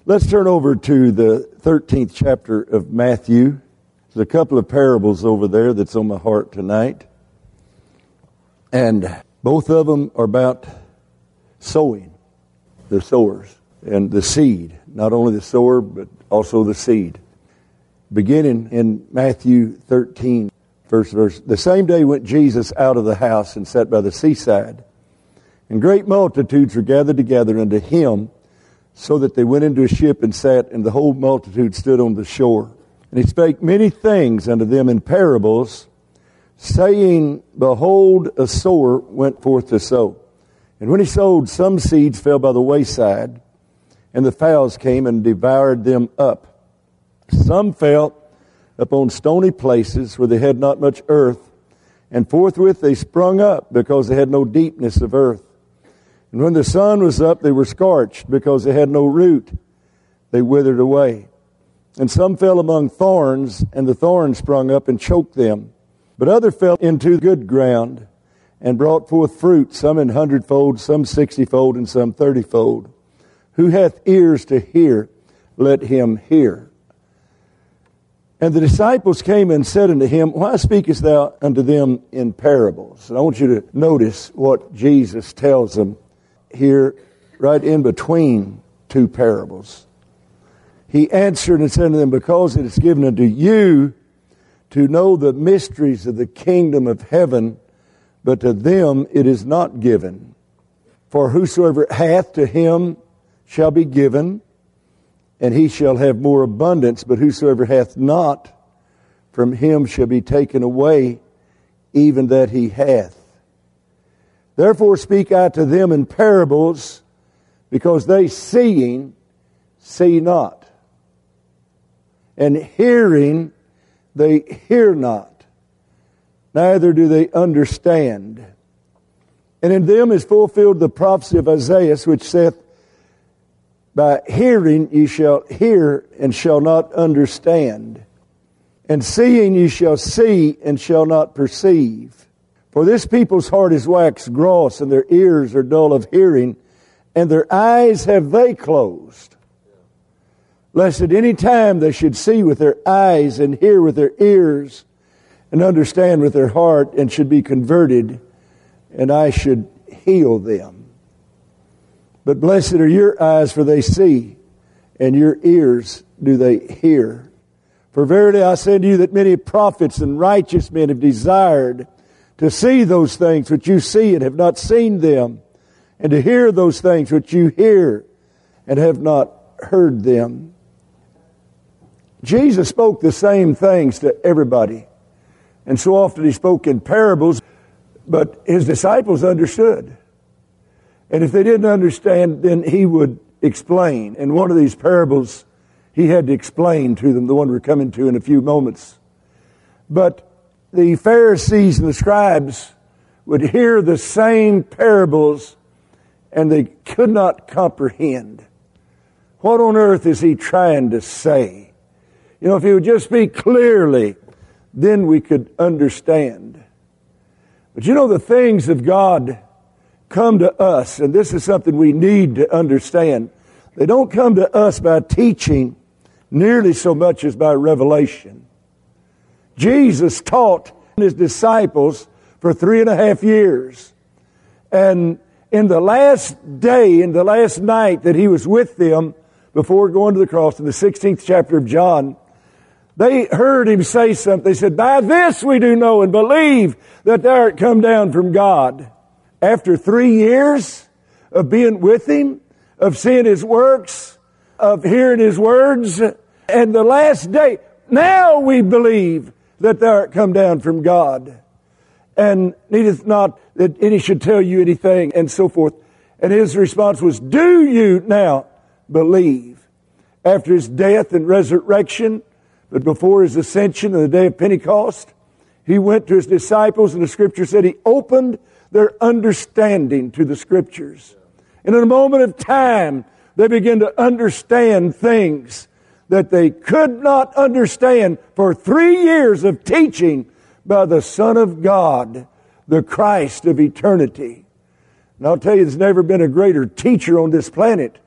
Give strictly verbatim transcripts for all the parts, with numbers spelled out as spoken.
Let's turn over to the thirteenth chapter of Matthew. There's a couple of parables over there that's on my heart tonight. And both of them are about sowing, the sowers, and the seed. Not only the sower, but also the seed. Beginning in Matthew thirteen, first verse. The same day went Jesus out of the house and sat by the seaside. And great multitudes were gathered together unto him, so that they went into a ship and sat, and the whole multitude stood on the shore. And he spake many things unto them in parables, saying, Behold, a sower went forth to sow. And when he sowed, some seeds fell by the wayside, and the fowls came and devoured them up. Some fell upon stony places where they had not much earth, and forthwith they sprung up, because they had no deepness of earth. And when the sun was up, they were scorched, because they had no root. They withered away. And some fell among thorns, and the thorns sprung up and choked them. But other fell into good ground, and brought forth fruit, some an hundredfold, some sixtyfold, and some thirtyfold. Who hath ears to hear, let him hear. And the disciples came and said unto him, Why speakest thou unto them in parables? And I want you to notice what Jesus tells them here, right in between two parables. He answered and said to them, Because it is given unto you to know the mysteries of the kingdom of heaven, but to them it is not given. For whosoever hath, to him shall be given, and he shall have more abundance. But whosoever hath not, from him shall be taken away even that he hath. Therefore speak I to them in parables, because they seeing see not, and hearing they hear not, neither do they understand. And in them is fulfilled the prophecy of Isaiah, which saith, By hearing ye shall hear, and shall not understand, and seeing ye shall see, and shall not perceive. For this people's heart is waxed gross, and their ears are dull of hearing, and their eyes have they closed, lest at any time they should see with their eyes, and hear with their ears, and understand with their heart, and should be converted, and I should heal them. But blessed are your eyes, for they see, and your ears do they hear. For verily I say to you that many prophets and righteous men have desired to see those things which you see and have not seen them, and to hear those things which you hear and have not heard them. Jesus spoke the same things to everybody. And so often he spoke in parables, but his disciples understood. And if they didn't understand, then he would explain. And one of these parables, he had to explain to them, the one we're coming to in a few moments. But the Pharisees and the scribes would hear the same parables, and they could not comprehend. What on earth is he trying to say? You know, if he would just speak clearly, then we could understand. But you know, the things of God come to us, and this is something we need to understand. They don't come to us by teaching nearly so much as by revelation. Jesus taught his disciples for three and a half years. And in the last day, in the last night that he was with them before going to the cross, in the sixteenth chapter of John, they heard him say something. They said, By this we do know and believe that thou art come down from God. After three years of being with him, of seeing his works, of hearing his words, and the last day, now we believe that thou art come down from God. And needeth not that any should tell you anything, and so forth. And his response was, Do you now believe? After his death and resurrection, but before his ascension on the day of Pentecost, he went to his disciples, and the scripture said he opened their understanding to the scriptures. And in a moment of time, they began to understand things that they could not understand for three years of teaching by the Son of God, the Christ of eternity. And I'll tell you, there's never been a greater teacher on this planet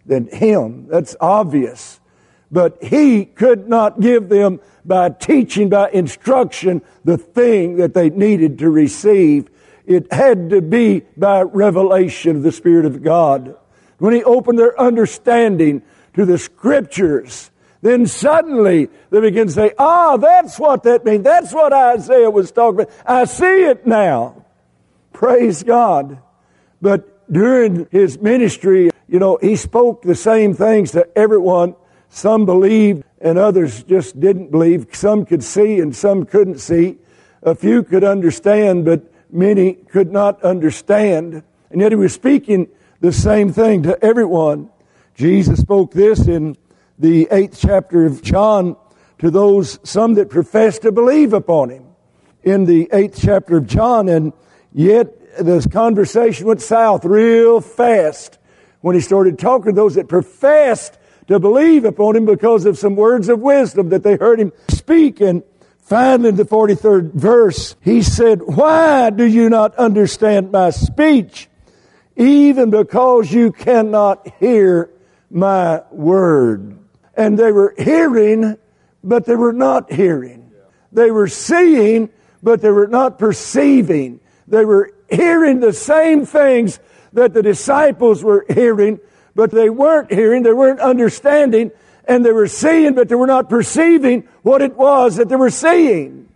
than him. That's obvious. But he could not give them by teaching, by instruction, the thing that they needed to receive. It had to be by revelation of the Spirit of God. When he opened their understanding to the Scriptures, then suddenly they begin to say, ah, that's what that means. That's what Isaiah was talking about. I see it now. Praise God. But during his ministry, you know, he spoke the same things to everyone. Some believed and others just didn't believe. Some could see and some couldn't see. A few could understand, but many could not understand. And yet he was speaking the same thing to everyone. Jesus spoke this in the eighth chapter of John to those, some that professed to believe upon him. In the eighth chapter of John, and yet this conversation went south real fast when he started talking to those that professed to believe upon him because of some words of wisdom that they heard him speak. And finally, in the forty-third verse, he said, why do you not understand my speech? Even because you cannot hear my word. And they were hearing, but they were not hearing. They were seeing, but they were not perceiving. They were hearing the same things that the disciples were hearing, but they weren't hearing, they weren't understanding, and they were seeing, but they were not perceiving what it was that they were seeing.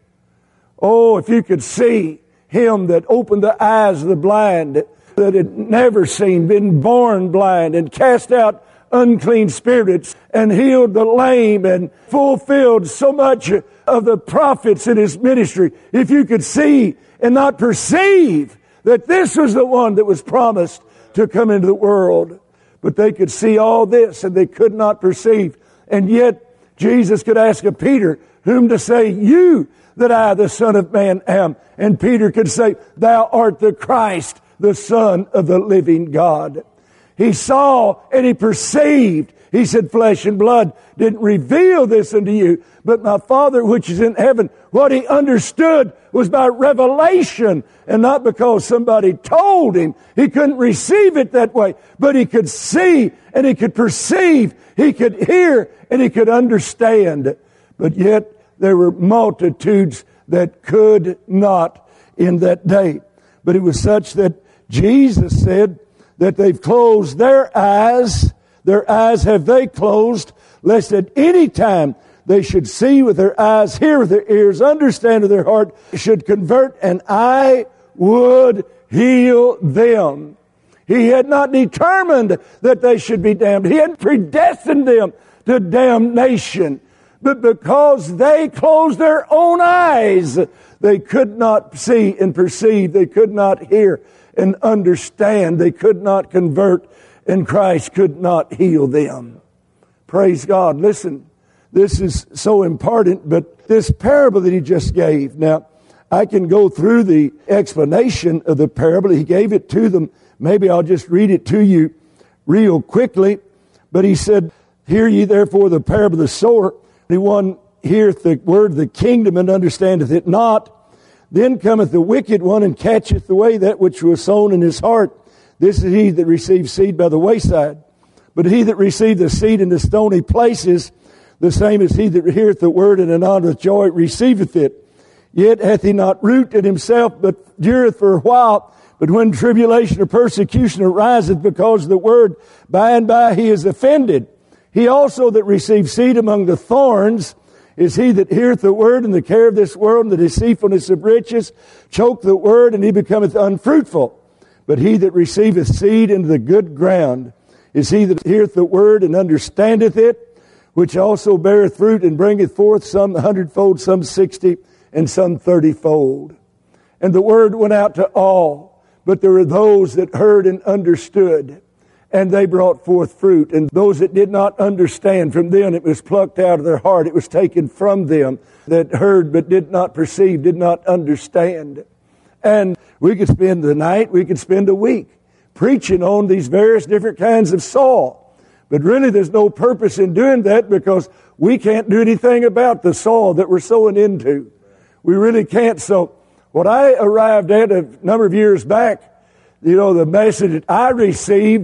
Oh, if you could see him that opened the eyes of the blind, that had never seen, been born blind, and cast out unclean spirits, and healed the lame, and fulfilled so much of the prophets in his ministry. If you could see and not perceive that this was the one that was promised to come into the world. But they could see all this and they could not perceive. And yet Jesus could ask of Peter, whom to say you that I, the Son of Man, am? And Peter could say, thou art the Christ, the Son of the living God. He saw and he perceived. He said, flesh and blood didn't reveal this unto you, but my Father which is in heaven. What he understood was by revelation and not because somebody told him. He couldn't receive it that way, but he could see and he could perceive. He could hear and he could understand. But yet there were multitudes that could not in that day. But it was such that Jesus said that they've closed their eyes. Their eyes have they closed, lest at any time they should see with their eyes, hear with their ears, understand with their heart, should convert, and I would heal them. He had not determined that they should be damned. He had predestined them to damnation. But because they closed their own eyes, they could not see and perceive. They could not hear and understand. They could not convert, and Christ could not heal them. Praise God. Listen, this is so important, but this parable that he just gave. Now, I can go through the explanation of the parable. He gave it to them. Maybe I'll just read it to you real quickly. But he said, hear ye therefore the parable of the sower. Anyone heareth the word of the kingdom and understandeth it not. Then cometh the wicked one and catcheth away that which was sown in his heart. This is he that received seed by the wayside. But he that received the seed in the stony places, the same is he that heareth the word and anon with joy receiveth it. Yet hath he not root in himself, but dureth for a while. But when tribulation or persecution ariseth because of the word, by and by he is offended. He also that received seed among the thorns is he that heareth the word, and the care of this world and the deceitfulness of riches choke the word, and he becometh unfruitful. But he that receiveth seed into the good ground is he that heareth the word and understandeth it, which also beareth fruit and bringeth forth some a hundredfold, some sixty, and some thirtyfold. And the word went out to all, but there were those that heard and understood, and they brought forth fruit. And those that did not understand, from them it was plucked out of their heart. It was taken from them that heard but did not perceive, did not understand. And we could spend the night, we could spend a week preaching on these various different kinds of soil. But really there's no purpose in doing that, because we can't do anything about the soil that we're sowing into. We really can't. So what I arrived at a number of years back, you know, the message that I received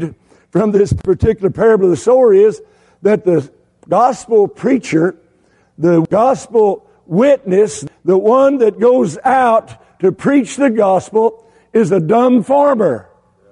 from this particular parable of the sower is that the gospel preacher, the gospel witness, the one that goes out to preach the gospel, is a dumb farmer,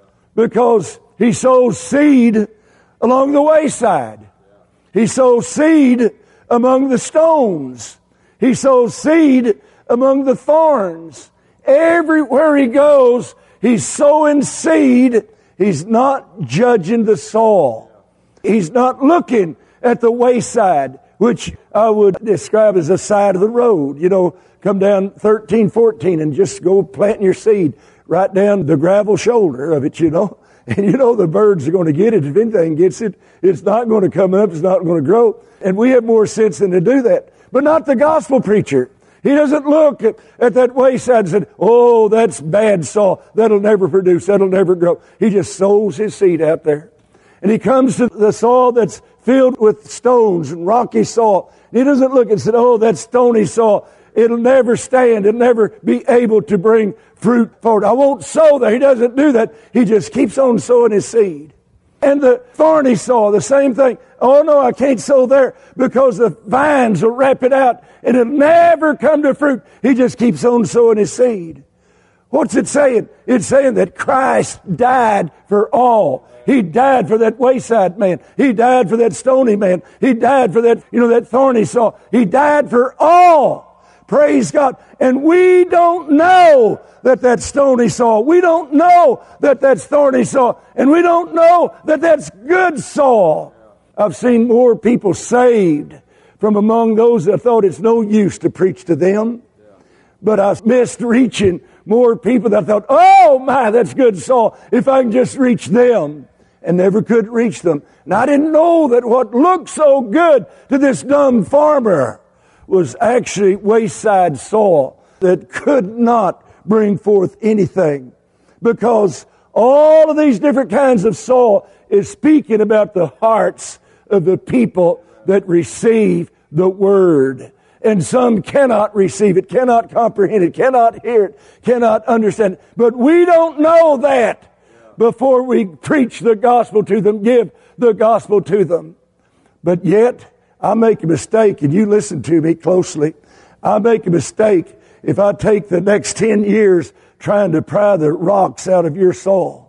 because he sows seed along the wayside. He sows seed among the stones. He sows seed among the thorns. Everywhere he goes, he's sowing seed. He's not judging the soil. He's not looking at the wayside, which I would describe as the side of the road. You know, come down thirteen, fourteen and just go planting your seed right down the gravel shoulder of it, you know. And you know the birds are going to get it. If anything gets it, it's not going to come up. It's not going to grow. And we have more sense than to do that. But not the gospel preacher. He doesn't look at, at that wayside and say, oh, that's bad soil. That'll never produce. That'll never grow. He just sows his seed out there. And he comes to the soil that's filled with stones and rocky soil. He doesn't look and say, oh, that's stony soil. It'll never stand. It'll never be able to bring fruit forward. I won't sow there. He doesn't do that. He just keeps on sowing his seed. And the thorny soil, the same thing. Oh, no, I can't sow there because the vines will wrap it out and it'll never come to fruit. He just keeps on sowing his seed. What's it saying? It's saying that Christ died for all. He died for that wayside man. He died for that stony man. He died for that, you know, that thorny soil. He died for all. Praise God. And we don't know that that's stony soil. We don't know that that's thorny soil. And we don't know that that's good soil. I've seen more people saved from among those that thought it's no use to preach to them. But I missed reaching more people that thought, oh my, that's good soil, if I can just reach them. And never could reach them. And I didn't know that what looked so good to this dumb farmer was actually wayside soil that could not bring forth anything. Because all of these different kinds of soil is speaking about the hearts of the people that receive the word. And some cannot receive it, cannot comprehend it, cannot hear it, cannot understand it. But we don't know that before we preach the gospel to them, give the gospel to them. But yet, I make a mistake, and you listen to me closely. I make a mistake if I take the next ten years trying to pry the rocks out of your soul,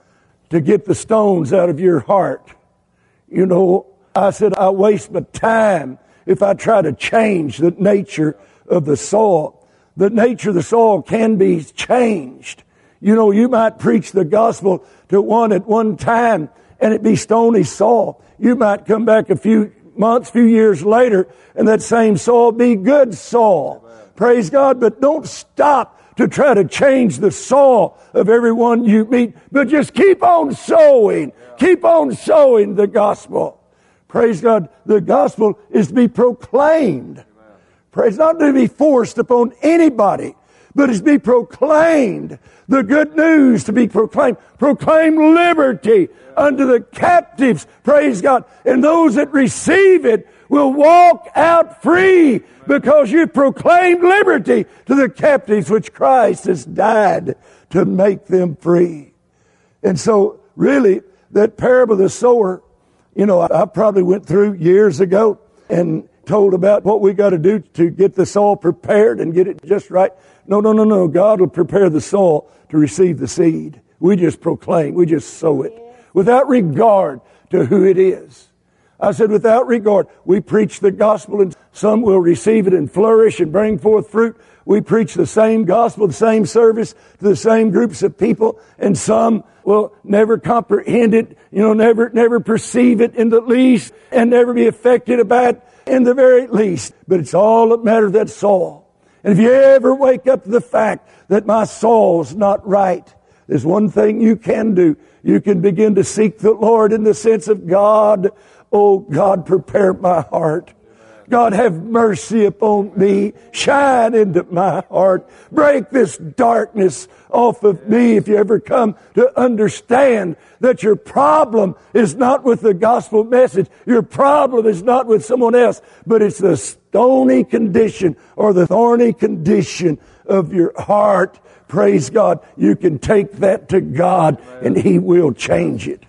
to get the stones out of your heart. You know, I said I waste my time if I try to change the nature of the soil. The nature of the soil can be changed. You know, you might preach the gospel to one at one time and it be stony soil. You might come back a few months, few years later, and that same soil be good soil. Amen. Praise God. But don't stop to try to change the soil of everyone you meet, but just keep on sowing. Yeah. Keep on sowing the gospel. Praise God. The gospel is to be proclaimed. Amen. Praise, not to be forced upon anybody, but it's to be proclaimed. The good news to be proclaimed. Proclaim liberty unto the captives. Praise God. And those that receive it will walk out free because you proclaimed liberty to the captives which Christ has died to make them free. And so really that parable of the sower, you know, I probably went through years ago and told about what we got to do to get the soil prepared and get it just right. No, no, no, no. God will prepare the soil to receive the seed. We just proclaim. We just sow it without regard to who it is. I said without regard. We preach the gospel and some will receive it and flourish and bring forth fruit. We preach the same gospel, the same service to the same groups of people, and some will never comprehend it, you know, never, never perceive it in the least and never be affected by it in the very least. But it's all a matter of that soul. And if you ever wake up to the fact that my soul's not right, there's one thing you can do. You can begin to seek the Lord in the sense of God, oh God, prepare my heart. God, have mercy upon me. Shine into my heart. Break this darkness off of me. If you ever come to understand that your problem is not with the gospel message, your problem is not with someone else, but it's the stony condition or the thorny condition of your heart. Praise God. You can take that to God and He will change it.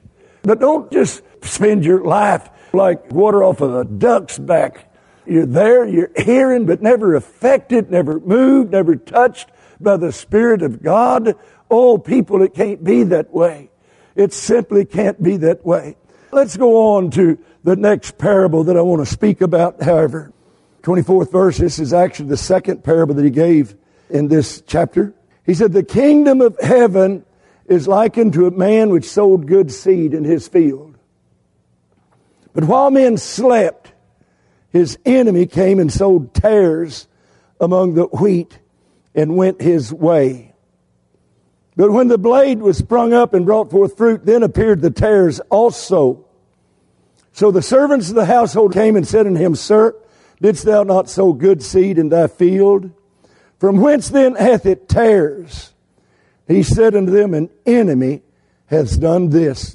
But don't just spend your life like water off of a duck's back. You're there, you're hearing, but never affected, never moved, never touched by the Spirit of God. Oh, people, it can't be that way. It simply can't be that way. Let's go on to the next parable that I want to speak about, however. twenty-fourth verse, this is actually the second parable that he gave in this chapter. He said, the kingdom of heaven is likened to a man which sowed good seed in his field. But while men slept, his enemy came and sowed tares among the wheat and went his way. But when the blade was sprung up and brought forth fruit, then appeared the tares also. So the servants of the household came and said unto him, Sir, didst thou not sow good seed in thy field? From whence then hath it tares? He said unto them, An enemy hath done this.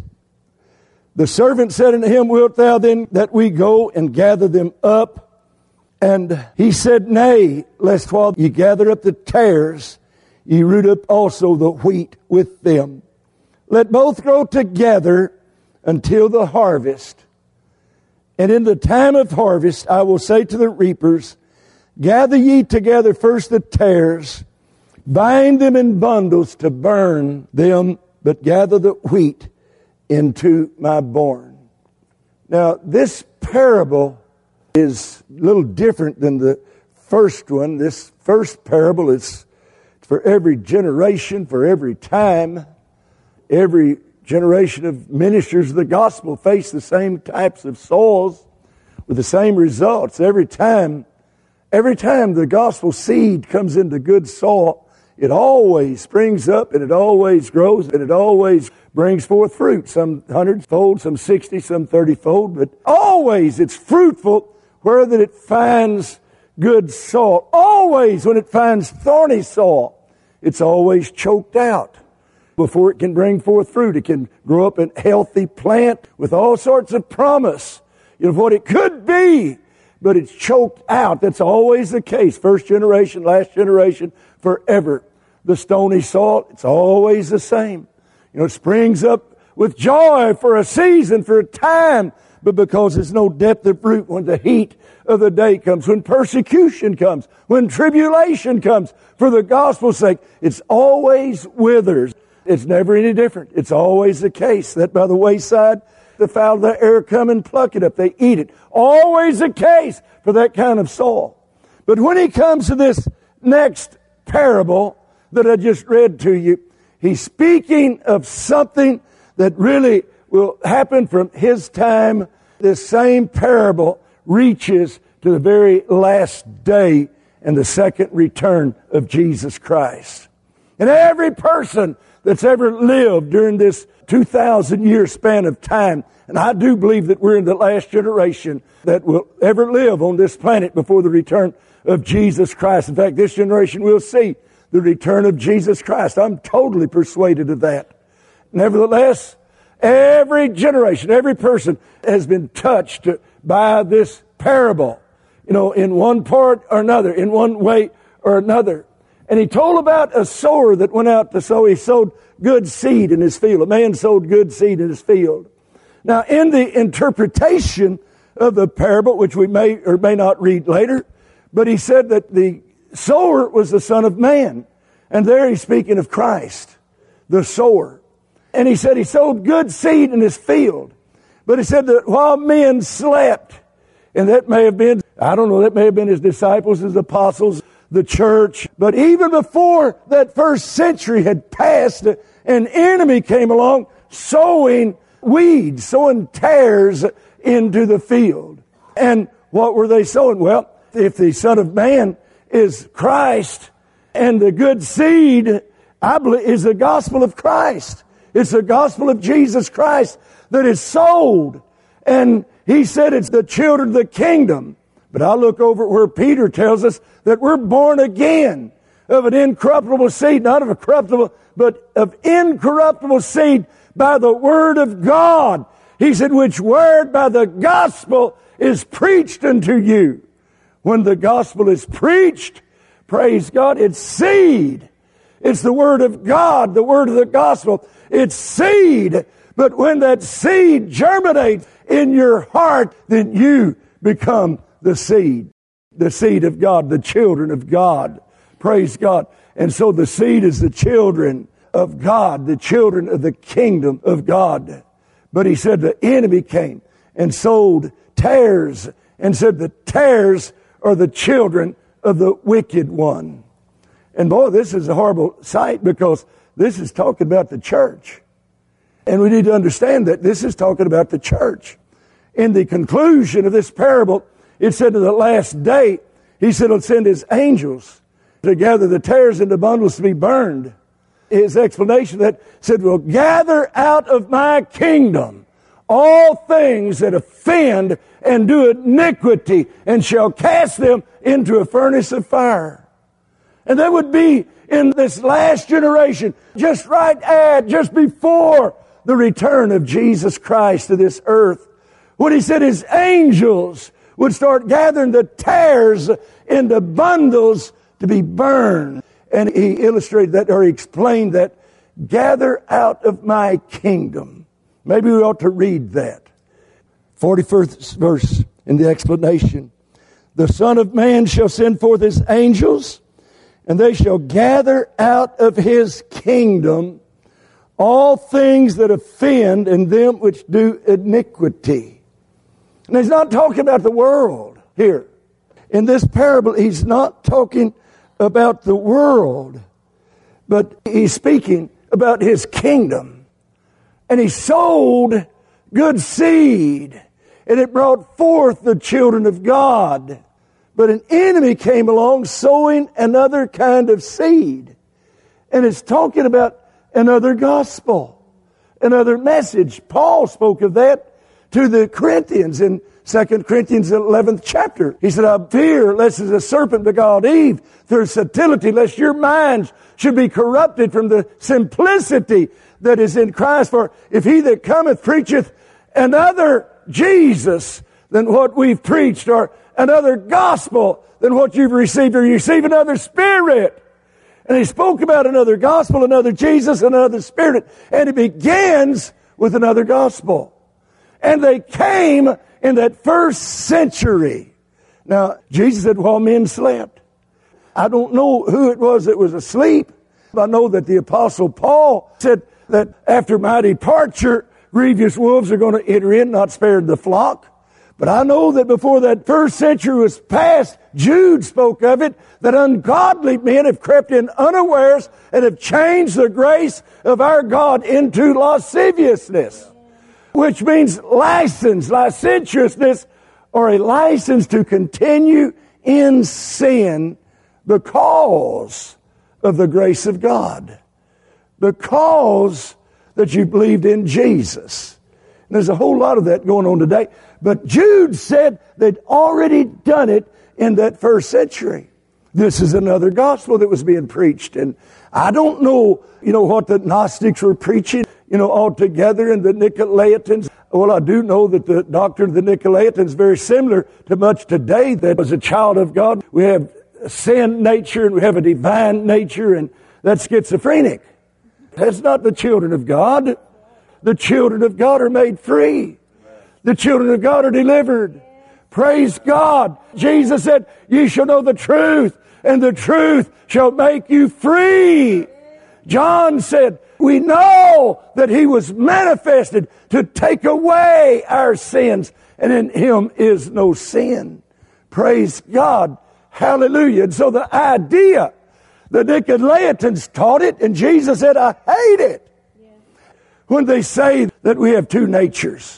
The servant said unto him, Wilt thou then that we go and gather them up? And he said, Nay, lest while ye gather up the tares, ye root up also the wheat with them. Let both grow together until the harvest. And in the time of harvest, I will say to the reapers, Gather ye together first the tares, bind them in bundles to burn them, but gather the wheat into my barn. Now, this parable is a little different than the first one. This first parable is for every generation, for every time. Every generation of ministers of the gospel face the same types of soils with the same results. Every time, every time the gospel seed comes into good soil, it always springs up and it always grows and it always brings forth fruit. Some hundredfold, some sixty, some thirty-fold, but always it's fruitful where that it finds good soil. Always when it finds thorny soil, it's always choked out before it can bring forth fruit. It can grow up a healthy plant with all sorts of promise of what it could be, but it's choked out. That's always the case. First generation, last generation, forever. The stony soil, it's always the same. You know, it springs up with joy for a season, for a time, but because there's no depth of fruit when the heat of the day comes, when persecution comes, when tribulation comes, for the gospel's sake, it's always withers. It's never any different. It's always the case that by the wayside, the fowl of the air come and pluck it up. They eat it. Always the case for that kind of soil. But when he comes to this next parable that I just read to you, he's speaking of something that really will happen from his time. This same parable reaches to the very last day and the second return of Jesus Christ. And every person that's ever lived during this two thousand year span of time, and I do believe that we're in the last generation that will ever live on this planet before the return of Jesus Christ. In fact, this generation will see the return of Jesus Christ. I'm totally persuaded of that. Nevertheless, every generation, every person has been touched by this parable, you know, in one part or another, in one way or another. And he told about a sower that went out to sow. He sowed good seed in his field. A man sowed good seed in his field. Now, in the interpretation of the parable, which we may or may not read later, but he said that the sower was the Son of Man. And there he's speaking of Christ, the sower. And he said he sowed good seed in his field. But he said that while men slept, and that may have been, I don't know, that may have been his disciples, his apostles, the church. But even before that first century had passed, an enemy came along sowing weeds, sowing tares into the field. And what were they sowing? Well, if the Son of Man is Christ, and the good seed, I believe, is the gospel of Christ. It's the gospel of Jesus Christ that is sold. And he said it's the children of the kingdom. But I look over where Peter tells us that we're born again of an incorruptible seed, not of a corruptible, but of incorruptible seed by the word of God. He said, which word by the gospel is preached unto you. When the gospel is preached, praise God, it's seed. It's the word of God, the word of the gospel. It's seed But when that seed germinates in your heart, then you become the seed. The seed of God, the children of God. Praise God. And so the seed is the children of God, the children of the kingdom of God. But he said the enemy came and sowed tares and said the tares are the children of the wicked one. And boy, this is a horrible sight because this is talking about the church. And we need to understand that this is talking about the church. In the conclusion of this parable, it said in the last day, he said he'll send his angels to gather the tares into bundles to be burned. His explanation that said, "Will gather out of my kingdom all things that offend and do iniquity, and shall cast them into a furnace of fire." And that would be in this last generation, just right at, just before the return of Jesus Christ to this earth. When he said his angels would start gathering the tares into bundles to be burned. And he illustrated that, or he explained that, gather out of my kingdom. Maybe we ought to read that. forty-first verse in the explanation. The Son of Man shall send forth his angels, and they shall gather out of his kingdom all things that offend and them which do iniquity. And he's not talking about the world here. In this parable, he's not talking about the world, but he's speaking about his kingdom. And he sowed good seed, and it brought forth the children of God. But an enemy came along sowing another kind of seed. And it's talking about another gospel, another message. Paul spoke of that to the Corinthians in Second Corinthians eleventh chapter. He said, "I fear lest as a serpent beguiled Eve through subtlety, lest your minds should be corrupted from the simplicity that is in Christ. For if he that cometh preacheth another Jesus than what we've preached, or another gospel than what you've received, or you receive another spirit." And he spoke about another gospel, another Jesus, another spirit. And it begins with another gospel. And they came in that first century. Now, Jesus said, while men slept. I don't know who it was that was asleep. I know that the Apostle Paul said that after my departure, grievous wolves are going to enter in, not spared the flock. But I know that before that first century was past, Jude spoke of it, that ungodly men have crept in unawares and have changed the grace of our God into lasciviousness, which means license, licentiousness, or a license to continue in sin because of the grace of God, because that you believed in Jesus. And there's a whole lot of that going on today. But Jude said they'd already done it in that first century. This is another gospel that was being preached. And I don't know, you know, what the Gnostics were preaching, you know, altogether, and the Nicolaitans. Well, I do know that the doctrine of the Nicolaitans is very similar to much today, that as a child of God, we have a sin nature and we have a divine nature, and that's schizophrenic. That's not the children of God. The children of God are made free. The children of God are delivered. Praise God. Jesus said, "Ye shall know the truth, and the truth shall make you free." John said, "We know that he was manifested to take away our sins, and in him is no sin." Praise God. Hallelujah. And so the idea, the Nicolaitans taught it, and Jesus said, "I hate it." Yeah. When they say that we have two natures.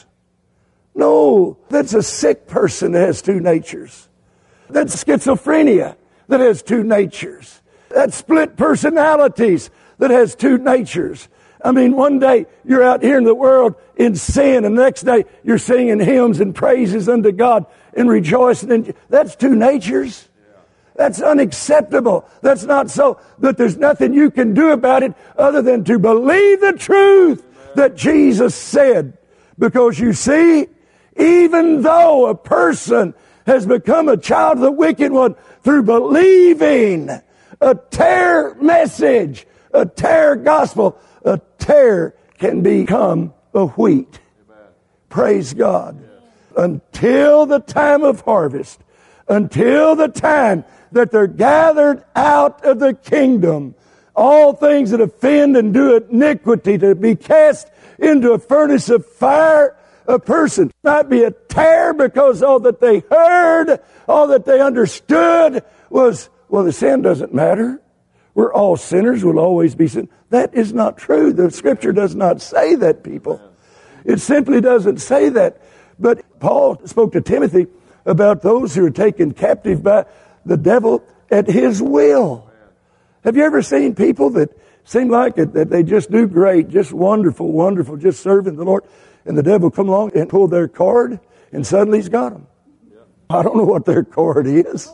No, that's a sick person that has two natures. That's schizophrenia that has two natures. That's split personalities that has two natures. I mean, one day you're out here in the world in sin, and the next day you're singing hymns and praises unto God and rejoicing. And that's two natures. That's unacceptable. That's not so. But there's nothing you can do about it other than to believe the truth that Jesus said. Because you see, even though a person has become a child of the wicked one through believing a tare message, a tare gospel, a tare can become of wheat. Amen. Praise God. Yes. Until the time of harvest, until the time that they're gathered out of the kingdom, all things that offend and do iniquity to be cast into a furnace of fire. A person might be a tare because all that they heard, all that they understood was, well, the sin doesn't matter. We're all sinners. We'll always be sinners. That is not true. The Scripture does not say that, people. It simply doesn't say that. But Paul spoke to Timothy about those who are taken captive by the devil at his will. Have you ever seen people that seem like it, that they just do great, just wonderful, wonderful, just serving the Lord, and the devil come along and pull their card, and suddenly he's got them? Yeah. I don't know what their card is.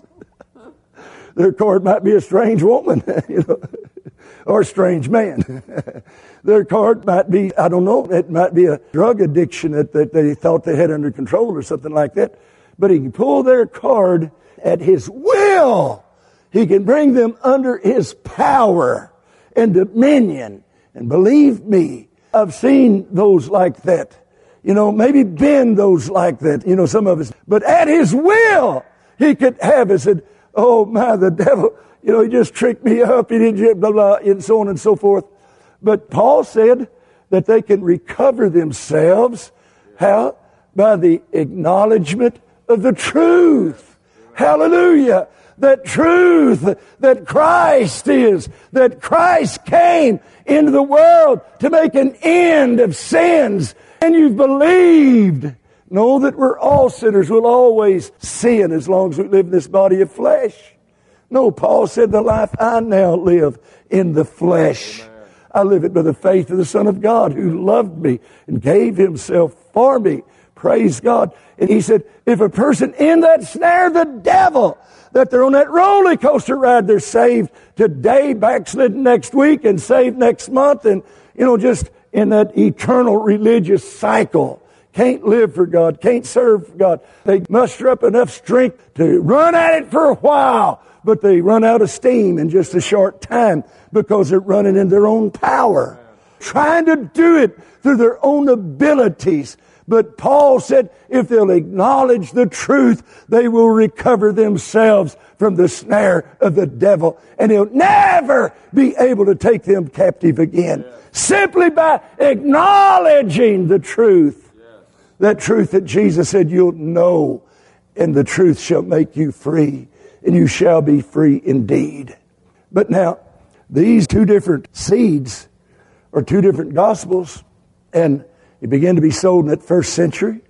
Their card might be a strange woman, you know, or a strange man. Their card might be, I don't know, it might be a drug addiction that, that they thought they had under control or something like that. But he can pull their card at his will. He can bring them under his power and dominion. And believe me, I've seen those like that. You know, maybe been those like that, you know, some of us. But at his will, he could have it. Said, oh my, the devil, you know, he just tricked me up. He didn't, blah, blah, and so on and so forth. But Paul said that they can recover themselves. How? By the acknowledgement of the truth. Hallelujah. That truth that Christ is, that Christ came into the world to make an end of sins. And you've believed. Know that we're all sinners. We'll always sin as long as we live in this body of flesh. No, Paul said, the life I now live in the flesh, Amen. I live it by the faith of the Son of God who loved me and gave himself for me. Praise God. And he said, if a person in that snare of the devil, that they're on that roller coaster ride, they're saved today, backslidden next week, and saved next month, and, you know, just in that eternal religious cycle. Can't live for God, can't serve for God. They muster up enough strength to run at it for a while, but they run out of steam in just a short time because they're running in their own power, trying to do it through their own abilities. But Paul said, if they'll acknowledge the truth, they will recover themselves from the snare of the devil, and he'll never be able to take them captive again. Yes. Simply by acknowledging the truth. Yes. That truth that Jesus said, you'll know, and the truth shall make you free, and you shall be free indeed. But now, these two different seeds are two different gospels, and it began to be sold in that first century.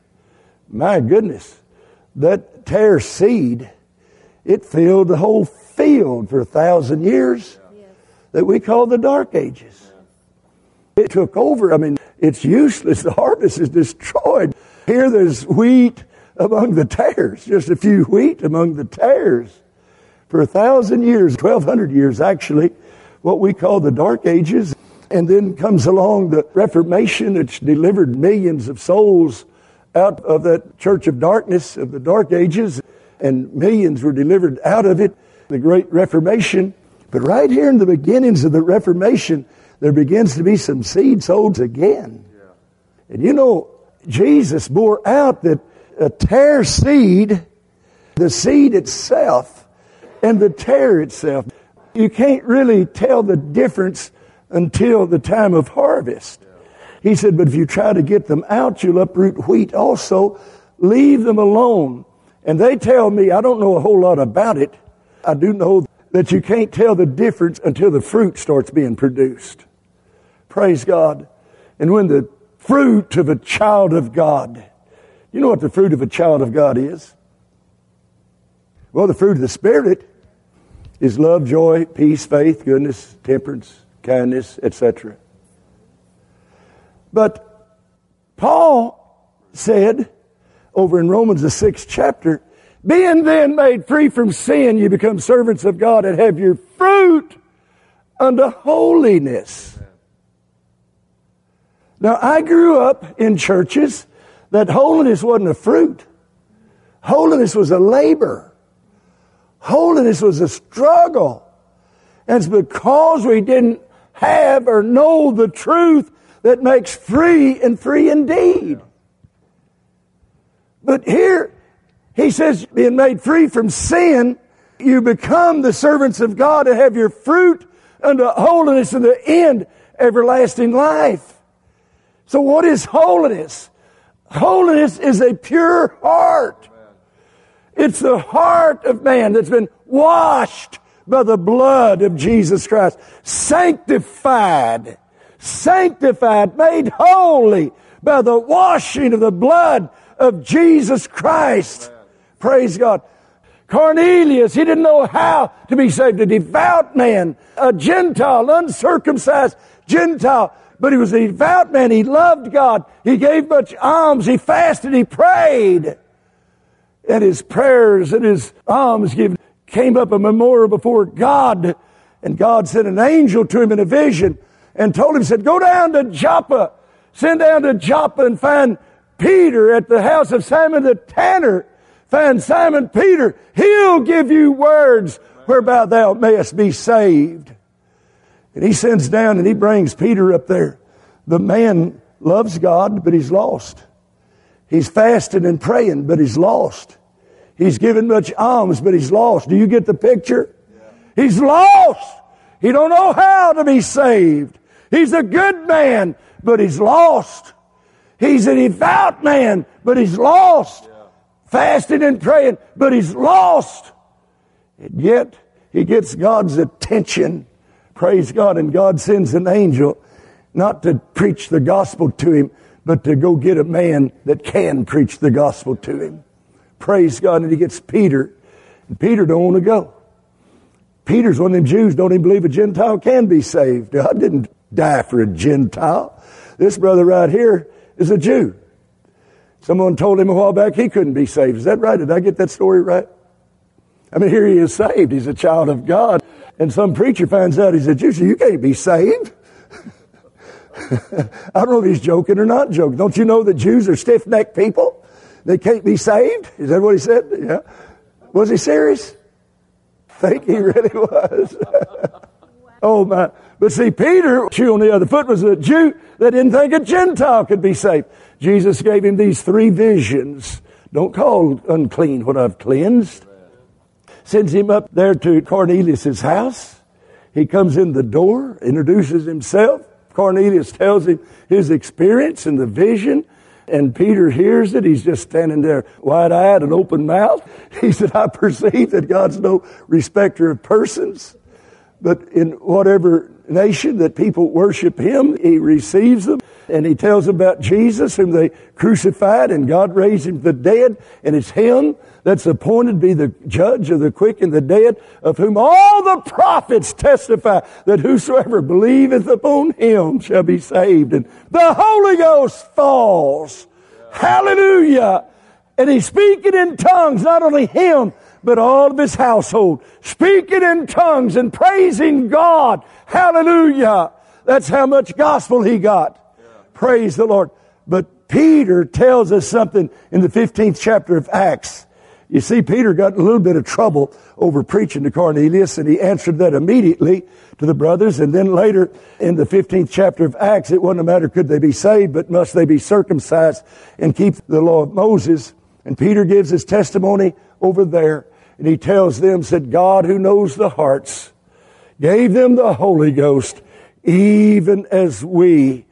My goodness, that tare seed, it filled the whole field for a thousand years yeah. that we call the Dark Ages. Yeah. It took over. I mean, it's useless. The harvest is destroyed. Here there's wheat among the tares, just a few wheat among the tares. For a thousand years, twelve hundred years actually, what we call the Dark Ages. And then comes along the Reformation, which delivered millions of souls out of that church of darkness of the Dark Ages, and millions were delivered out of it, the Great Reformation. But right here in the beginnings of the Reformation, there begins to be some seed sown again. Yeah. And you know, Jesus bore out that a tare seed, the seed itself, and the tare itself, you can't really tell the difference until the time of harvest. He said, but if you try to get them out, you'll uproot wheat also. Leave them alone. And they tell me, I don't know a whole lot about it. I do know that you can't tell the difference until the fruit starts being produced. Praise God. And when the fruit of a child of God, you know what the fruit of a child of God is? Well, the fruit of the Spirit is love, joy, peace, faith, goodness, temperance, kindness, et cetera. But Paul said over in Romans the sixth chapter, being then made free from sin, you become servants of God and have your fruit unto holiness. Now, I grew up in churches that holiness wasn't a fruit. Holiness was a labor. Holiness was a struggle. And it's because we didn't have or know the truth that makes free and free indeed. But here, he says, being made free from sin, you become the servants of God and have your fruit unto holiness in the end, everlasting life. So what is holiness? Holiness is a pure heart. It's the heart of man that's been washed by the blood of Jesus Christ. Sanctified. Sanctified, made holy by the washing of the blood of Jesus Christ. Amen. Praise God. Cornelius, he didn't know how to be saved. A devout man, a Gentile, uncircumcised Gentile. But he was a devout man. He loved God. He gave much alms. He fasted. He prayed. And his prayers and his alms giving came up a memorial before God. And God sent an angel to him in a vision and told him, said, go down to Joppa. Send down to Joppa and find Peter at the house of Simon the tanner. Find Simon Peter. He'll give you words whereby thou mayest be saved. And he sends down and he brings Peter up there. The man loves God, but he's lost. He's fasting and praying, but he's lost. He's given much alms, but he's lost. Do you get the picture? Yeah. He's lost. He don't know how to be saved. He's a good man, but he's lost. He's a devout man, but he's lost. Yeah. Fasting and praying, but he's lost. And yet, he gets God's attention. Praise God. And God sends an angel not to preach the gospel to him, but to go get a man that can preach the gospel to him. Praise God. And he gets Peter. And Peter don't want to go. Peter's one of them Jews don't even believe a Gentile can be saved. God didn't die for a Gentile. This brother right here is a Jew. Someone told him a while back he couldn't be saved. Is that right? Did I get that story right? I mean, here he is saved. He's a child of God. And some preacher finds out he's a Jew. So you can't be saved. I don't know if he's joking or not joking. Don't you know that Jews are stiff-necked people? They can't be saved? Is that what he said? Yeah. Was he serious? I think he really was. Oh my. But see, Peter, shoe on the other foot, was a Jew that didn't think a Gentile could be saved. Jesus gave him these three visions. Don't call unclean what I've cleansed. Sends him up there to Cornelius' house. He comes in the door, introduces himself. Cornelius tells him his experience and the vision. And Peter hears it. He's just standing there wide-eyed and open-mouthed. He said, I perceive that God's no respecter of persons. But in whatever nation that people worship him, he receives them. And he tells them about Jesus, whom they crucified, and God raised him from the dead. And it's him that's appointed to be the judge of the quick and the dead, of whom all the prophets testify that whosoever believeth upon him shall be saved. And the Holy Ghost falls. Yeah. Hallelujah. And he's speaking in tongues, not only him, but all of his household. Speaking in tongues and praising God. Hallelujah. That's how much gospel he got. Yeah. Praise the Lord. But Peter tells us something in the fifteenth chapter of Acts. You see, Peter got in a little bit of trouble over preaching to Cornelius, and he answered that immediately to the brothers. And then later in the fifteenth chapter of Acts, it wasn't a matter could they be saved, but must they be circumcised and keep the law of Moses. And Peter gives his testimony over there, and he tells them, said, God who knows the hearts gave them the Holy Ghost, even as we,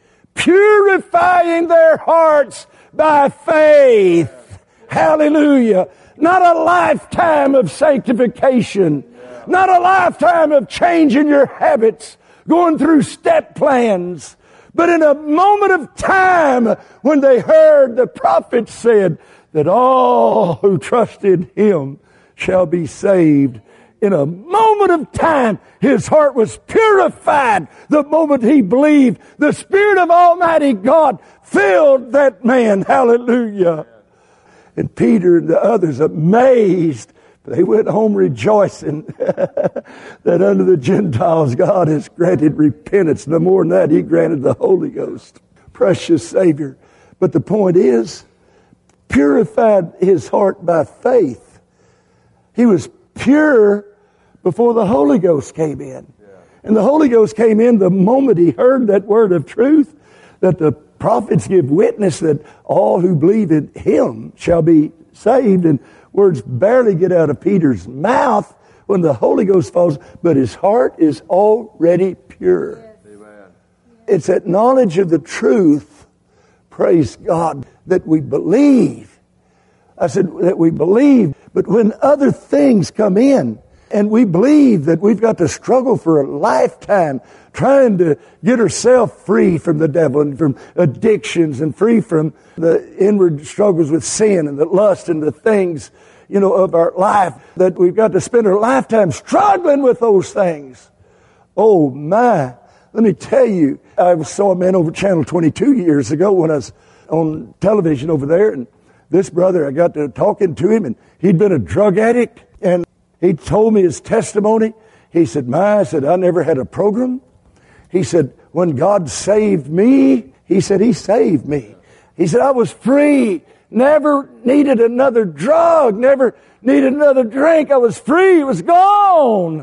purifying their hearts by faith. Hallelujah. Not a lifetime of sanctification. Yeah. Not a lifetime of changing your habits, going through step plans. But in a moment of time when they heard the prophet said that all who trust in him shall be saved. In a moment of time, his heart was purified. The moment he believed, the Spirit of Almighty God filled that man. Hallelujah. And Peter and the others, amazed, they went home rejoicing that unto the Gentiles God has granted repentance. No more than that, he granted the Holy Ghost. Precious Savior. But the point is, purified his heart by faith. He was pure before the Holy Ghost came in. And the Holy Ghost came in the moment he heard that word of truth, that the prophets give witness that all who believe in him shall be saved. And words barely get out of Peter's mouth when the Holy Ghost falls, but his heart is already pure. Yes. Amen. It's that knowledge of the truth, praise God, that we believe. I said that we believe, but when other things come in, and we believe that we've got to struggle for a lifetime trying to get ourselves free from the devil and from addictions and free from the inward struggles with sin and the lust and the things, you know, of our life, that we've got to spend our lifetime struggling with those things. Oh my, let me tell you, I saw a man over Channel twenty-two years ago when I was on television over there, and this brother, I got to talking to him, and he'd been a drug addict, and he told me his testimony. He said, my, I said, I never had a program. He said, when God saved me, he said, he saved me. He said, I was free, never needed another drug, never needed another drink. I was free, it was gone.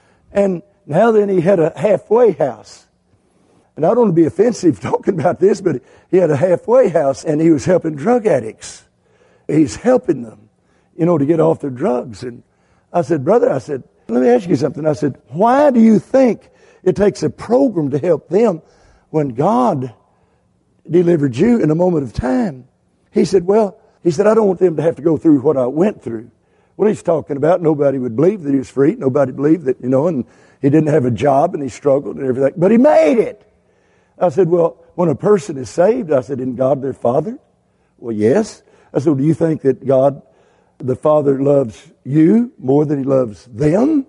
And now then he had a halfway house. And I don't want to be offensive talking about this, but he had a halfway house and he was helping drug addicts. He's helping them, you know, to get off their drugs. And I said, brother, I said, let me ask you something. I said, why do you think it takes a program to help them when God delivered you in a moment of time? He said, well, he said, I don't want them to have to go through what I went through. Well, he's talking about nobody would believe that he was free. Nobody believed that, you know, and he didn't have a job and he struggled and everything, but he made it. I said, well, when a person is saved, I said, isn't God their Father? Well, yes. I said, well, do you think that God, the Father, loves you more than he loves them?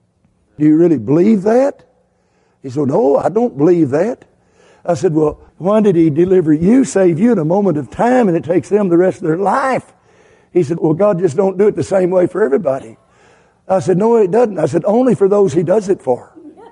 Do you really believe that? He said, no, I don't believe that. I said, well, why did he deliver you, save you in a moment of time, and it takes them the rest of their life? He said, well, God just don't do it the same way for everybody. I said, no, it doesn't. I said, only for those he does it for.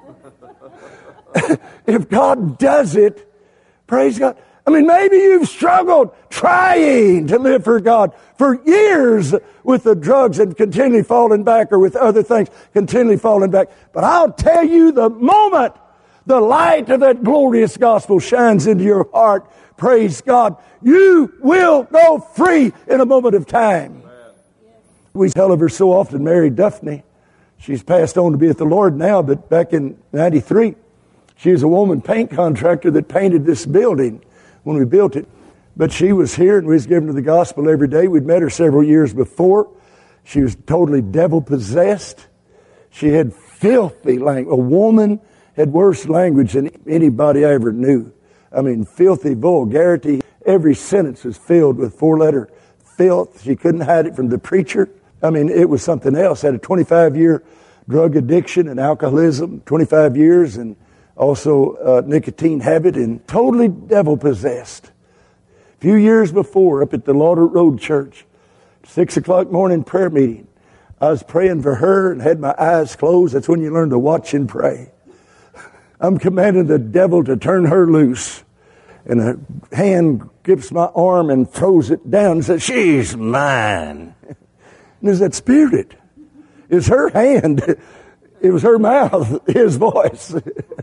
If God does it, praise God. I mean, maybe you've struggled trying to live for God for years with the drugs and continually falling back, or with other things continually falling back. But I'll tell you, the moment the light of that glorious gospel shines into your heart, praise God, you will go free in a moment of time. Amen. We tell of her so often, Mary Duffney. She's passed on to be with the Lord now, but back in ninety-three, she was a woman paint contractor that painted this building when we built it. But she was here and we was giving her the gospel every day. We'd met her several years before. She was totally devil-possessed. She had filthy language. A woman had worse language than anybody I ever knew. I mean, filthy vulgarity. Every sentence was filled with four-letter filth. She couldn't hide it from the preacher. I mean, it was something else. Had a twenty-five year drug addiction and alcoholism, twenty-five years, and also uh, nicotine habit, and totally devil-possessed. A few years before, up at the Lauder Road Church, six o'clock morning prayer meeting, I was praying for her and had my eyes closed. That's when you learn to watch and pray. I'm commanding the devil to turn her loose. And a hand grips my arm and throws it down and says, she's mine. And there's that spirit. It's her hand. It was her mouth, his voice.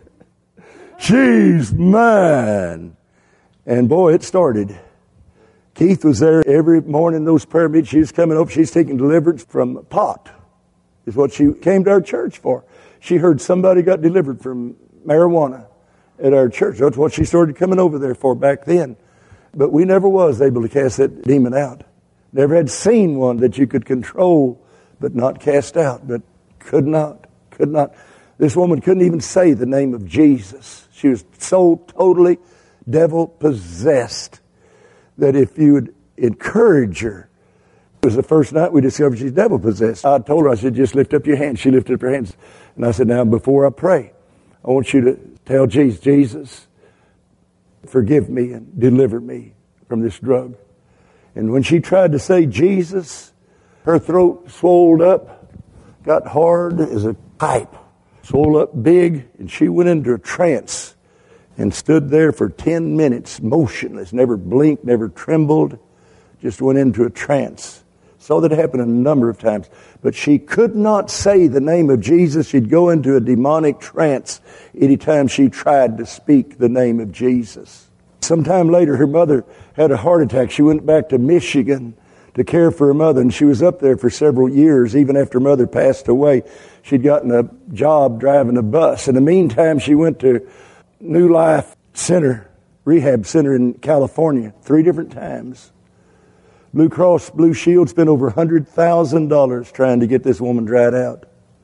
She's mine. And boy, it started. Keith was there every morning, those prayer meetings. She was coming up. She's taking deliverance from pot, is what she came to our church for. She heard somebody got delivered from marijuana at our church. That's what she started coming over there for back then. But we never was able to cast that demon out. Never had seen one that you could control but not cast out. But could not, could not. This woman couldn't even say the name of Jesus. She was so totally devil-possessed that if you would encourage her, it was the first night we discovered she's devil-possessed. I told her, I said, just lift up your hands. She lifted up her hands. And I said, now before I pray, I want you to tell Jesus, Jesus, forgive me and deliver me from this drug. And when she tried to say Jesus, her throat swelled up, got hard as a pipe, swelled up big, and she went into a trance and stood there for ten minutes, motionless, never blinked, never trembled, just went into a trance. Saw that happen a number of times. But she could not say the name of Jesus. She'd go into a demonic trance anytime she tried to speak the name of Jesus. Sometime later, her mother had a heart attack. She went back to Michigan to care for her mother, and she was up there for several years. Even after her mother passed away, she'd gotten a job driving a bus. In the meantime, she went to New Life Center, Rehab Center in California, three different times. Blue Cross Blue Shield spent over one hundred thousand dollars trying to get this woman dried out.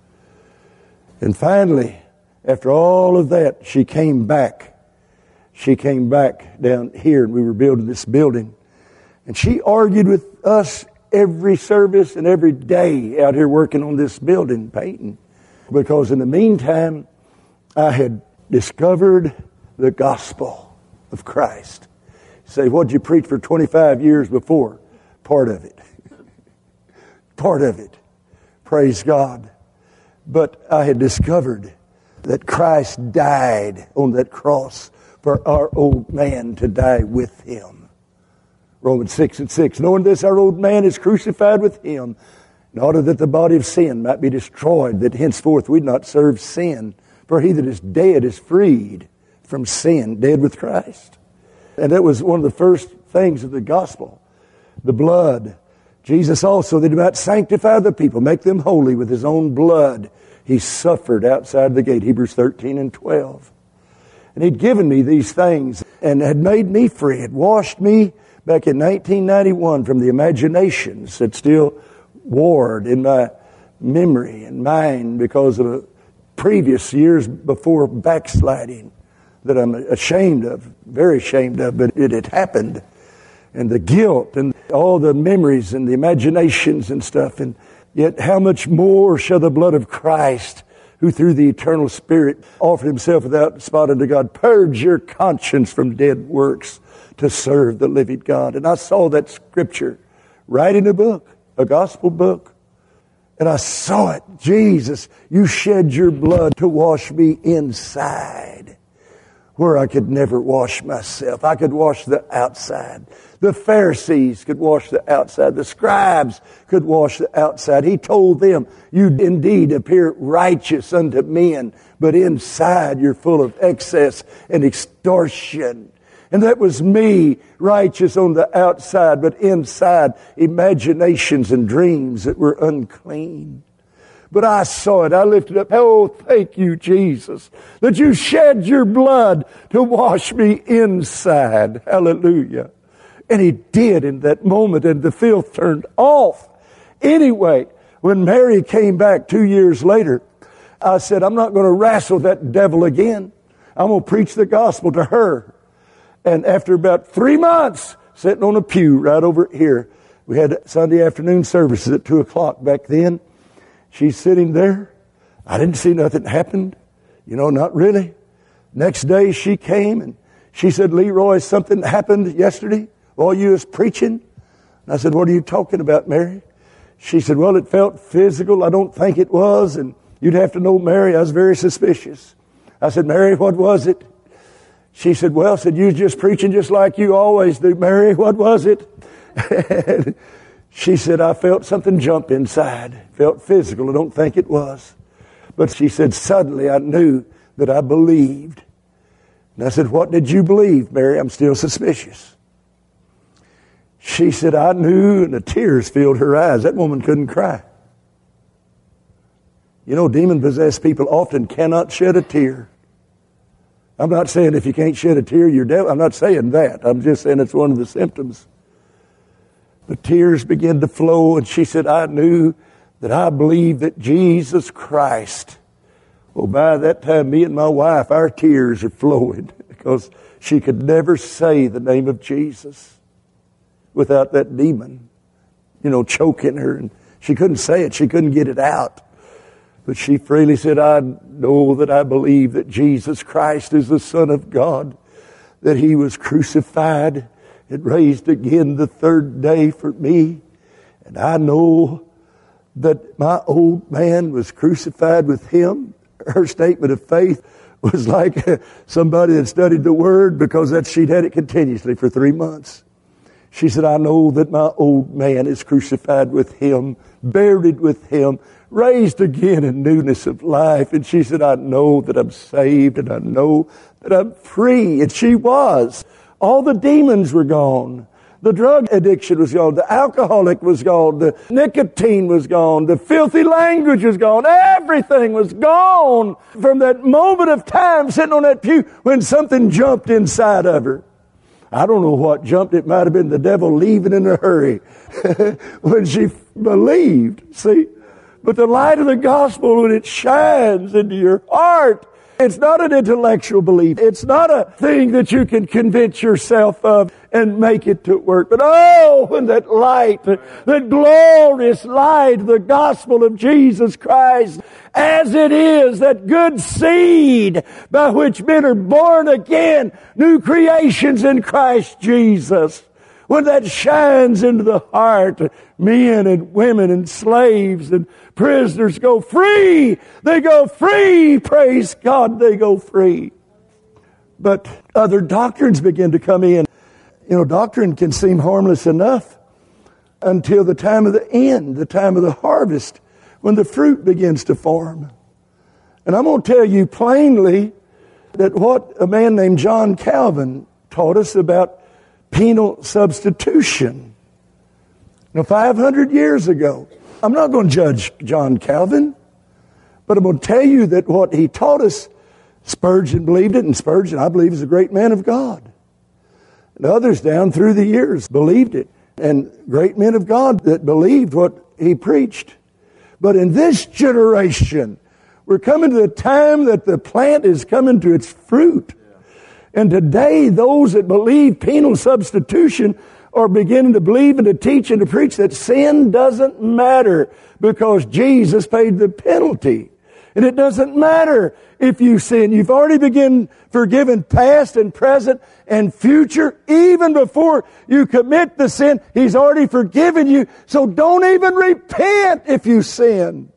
And finally, after all of that, she came back. She came back down here, and we were building this building. And she argued with us every service and every day out here working on this building, painting. Because in the meantime, I had discovered the gospel of Christ. You say, what'd you preach for twenty-five years before? Part of it. Part of it. Praise God. But I had discovered that Christ died on that cross for our old man to die with him. Romans six and six. Knowing this, our old man is crucified with him, in order that the body of sin might be destroyed, that henceforth we'd not serve sin. For he that is dead is freed from sin, dead with Christ. And that was one of the first things of the gospel. The blood. Jesus also, that he might sanctify the people, make them holy with his own blood. He suffered outside the gate, Hebrews thirteen and twelve. And he'd given me these things and had made me free. Had washed me back in nineteen ninety-one from the imaginations that still warred in my memory and mind because of a previous years before backsliding that I'm ashamed of, very ashamed of, but it had happened. And the guilt and all the memories and the imaginations and stuff. And yet how much more shall the blood of Christ, who through the eternal Spirit offered himself without spot unto God, purge your conscience from dead works to serve the living God. And I saw that scripture right in a book, a gospel book. And I saw it. Jesus, you shed your blood to wash me inside, where I could never wash myself. I could wash the outside. The Pharisees could wash the outside. The scribes could wash the outside. He told them, you indeed appear righteous unto men, but inside you're full of excess and extortion. And that was me, righteous on the outside, but inside imaginations and dreams that were unclean. But I saw it. I lifted up. Oh, thank you, Jesus, that you shed your blood to wash me inside. Hallelujah. And he did in that moment, and the filth turned off. Anyway, when Mary came back two years later, I said, I'm not going to wrestle that devil again. I'm going to preach the gospel to her. And after about three months, sitting on a pew right over here, we had Sunday afternoon services at two o'clock back then. She's sitting there. I didn't see nothing happen. You know, not really. Next day she came and she said, Leroy, something happened yesterday while you was preaching. And I said, what are you talking about, Mary? She said, well, it felt physical. I don't think it was. And you'd have to know, Mary, I was very suspicious. I said, Mary, what was it? She said, well, said, you was just preaching just like you always do. Mary, what was it? She said, I felt something jump inside. Felt physical. I don't think it was. But she said, suddenly I knew that I believed. And I said, what did you believe, Mary? I'm still suspicious. She said, I knew, and the tears filled her eyes. That woman couldn't cry. You know, demon-possessed people often cannot shed a tear. I'm not saying if you can't shed a tear, you're devil. I'm not saying that. I'm just saying it's one of the symptoms. The tears began to flow, and she said, I knew that I believed that Jesus Christ. Well, by that time, me and my wife, our tears are flowing because she could never say the name of Jesus without that demon, you know, choking her. And she couldn't say it. She couldn't get it out. But she freely said, I know that I believe that Jesus Christ is the Son of God, that he was crucified and raised again the third day for me. And I know that my old man was crucified with him. Her statement of faith was like somebody that studied the Word, because that she'd had it continuously for three months. She said, I know that my old man is crucified with him, buried with him, raised again in newness of life. And she said, I know that I'm saved, and I know that I'm free. And she was. All the demons were gone. The drug addiction was gone. The alcoholic was gone. The nicotine was gone. The filthy language was gone. Everything was gone from that moment of time sitting on that pew when something jumped inside of her. I don't know what jumped. It might have been the devil leaving in a hurry when she believed. See? But the light of the gospel, when it shines into your heart, it's not an intellectual belief. It's not a thing that you can convince yourself of and make it to work. But oh, when that light, that glorious light, the gospel of Jesus Christ, as it is, that good seed by which men are born again, new creations in Christ Jesus. When that shines into the heart, men and women and slaves and prisoners go free. They go free. Praise God, they go free. But other doctrines begin to come in. You know, doctrine can seem harmless enough until the time of the end, the time of the harvest, when the fruit begins to form. And I'm going to tell you plainly that what a man named John Calvin taught us about penal substitution. Now, five hundred years ago, I'm not going to judge John Calvin, but I'm going to tell you that what he taught us, Spurgeon believed it, and Spurgeon, I believe, is a great man of God. And others down through the years believed it, and great men of God that believed what he preached. But in this generation, we're coming to the time that the plant is coming to its fruit. And today, those that believe penal substitution are beginning to believe and to teach and to preach that sin doesn't matter because Jesus paid the penalty. And it doesn't matter if you sin. You've already been forgiven past and present and future. Even before you commit the sin, He's already forgiven you. So don't even repent if you sin.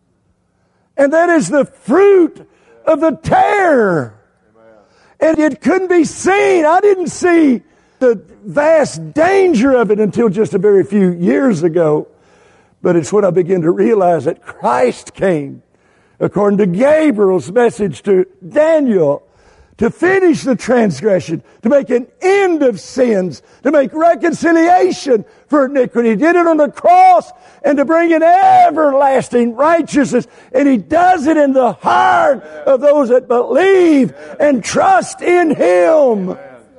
And that is the fruit of the tare. And it couldn't be seen. I didn't see the vast danger of it until just a very few years ago. But it's when I began to realize that Christ came, according to Gabriel's message to Daniel, to finish the transgression, to make an end of sins, to make reconciliation for iniquity. He did it on the cross and to bring in everlasting righteousness. And He does it in the heart of those that believe and trust in Him.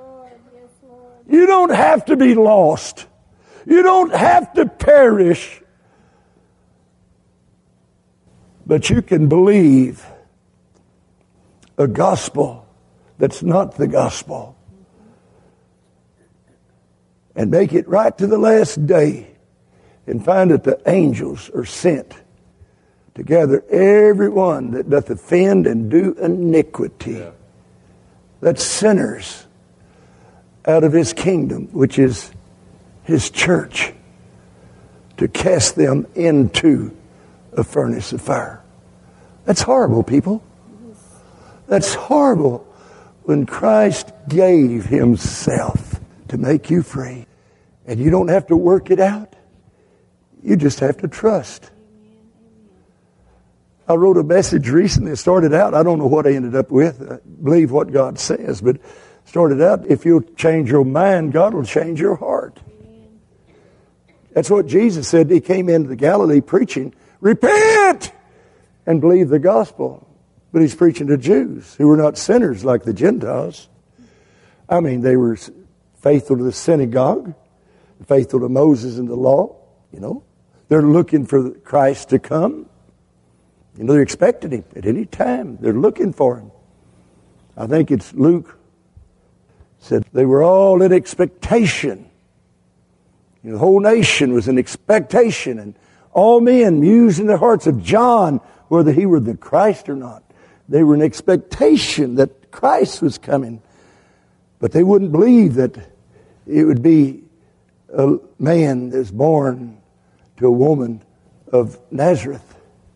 You don't have to be lost. You don't have to perish. But you can believe a gospel that's not the gospel and make it right to the last day and find that the angels are sent to gather everyone that doth offend and do iniquity. Yeah. That's sinners out of His kingdom, which is His church, to cast them into a furnace of fire. That's horrible, people. That's horrible when Christ gave Himself to make you free. And you don't have to work it out. You just have to trust. I wrote a message recently. It started out, I don't know what I ended up with. I believe what God says, but started out, if you'll change your mind, God will change your heart. That's what Jesus said. He came into the Galilee preaching, repent and believe the gospel. But He's preaching to Jews who were not sinners like the Gentiles. I mean, they were faithful to the synagogue, faithful to Moses and the law, you know. They're looking for Christ to come. You know, they're expecting Him at any time. They're looking for Him. I think it's Luke said they were all in expectation. You know, the whole nation was in expectation, and all men mused in their hearts of John whether he were the Christ or not. They were in expectation that Christ was coming. But they wouldn't believe that it would be a man that's born to a woman of Nazareth.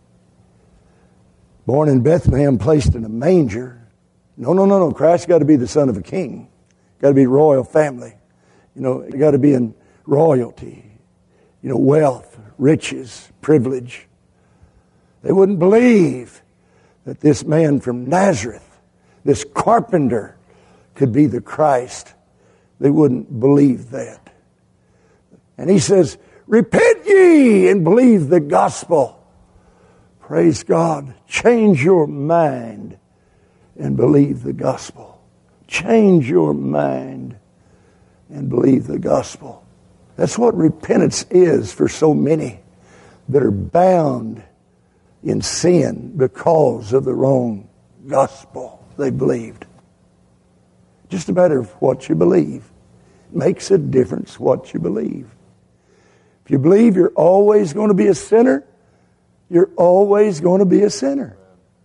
Born in Bethlehem, placed in a manger. No, no, no, no. Christ's got to be the son of a king. Got to be royal family. You know, got to be in royalty. You know, wealth, riches, privilege. They wouldn't believe that this man from Nazareth, this carpenter, could be the Christ. They wouldn't believe that. And he says, repent ye and believe the gospel. Praise God. Change your mind and believe the gospel. Change your mind and believe the gospel. That's what repentance is for so many that are bound in sin because of the wrong gospel they believed. Just a matter of what you believe. It makes a difference what you believe. If you believe you're always going to be a sinner, you're always going to be a sinner.